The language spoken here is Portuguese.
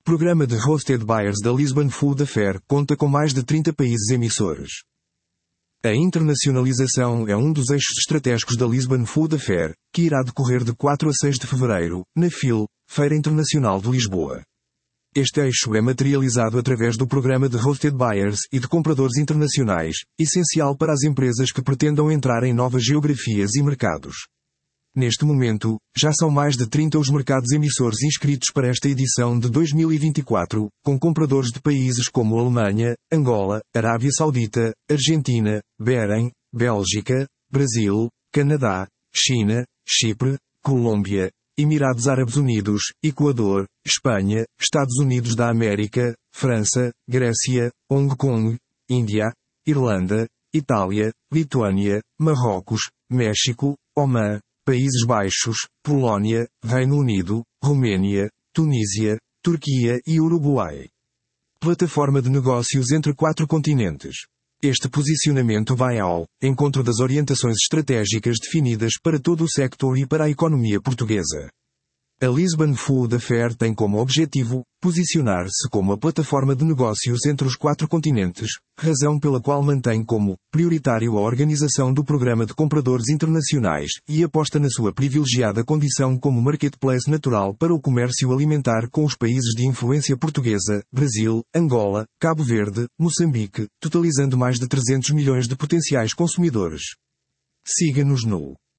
Programa de Hosted Buyers da Lisbon Food Affair conta com mais de 30 países emissores. A internacionalização é um dos eixos estratégicos da Lisbon Food Affair, que irá decorrer de 4 a 6 de fevereiro, na FIL, Feira Internacional de Lisboa. Este eixo é materializado através do programa de Hosted Buyers e de compradores internacionais, essencial para as empresas que pretendam entrar em novas geografias e mercados. Neste momento, já são mais de 30 os mercados emissores inscritos para esta edição de 2024, com compradores de países como Alemanha, Angola, Arábia Saudita, Argentina, Bahrein, Bélgica, Brasil, Canadá, China, Chipre, Colômbia, Emirados Árabes Unidos, Equador, Espanha, Estados Unidos da América, França, Grécia, Hong Kong, Índia, Irlanda, Itália, Lituânia, Marrocos, México, Omã, Países Baixos, Polónia, Reino Unido, Romênia, Tunísia, Turquia e Uruguai. Plataforma de negócios entre 4 continentes. Este posicionamento vai ao encontro das orientações estratégicas definidas para todo o sector e para a economia portuguesa. A Lisbon Food Affair tem como objetivo posicionar-se como a plataforma de negócios entre os 4 continentes, razão pela qual mantém como prioritário a organização do programa de compradores internacionais e aposta na sua privilegiada condição como marketplace natural para o comércio alimentar com os países de influência portuguesa, Brasil, Angola, Cabo Verde, Moçambique, totalizando mais de 300 milhões de potenciais consumidores. Siga-nos no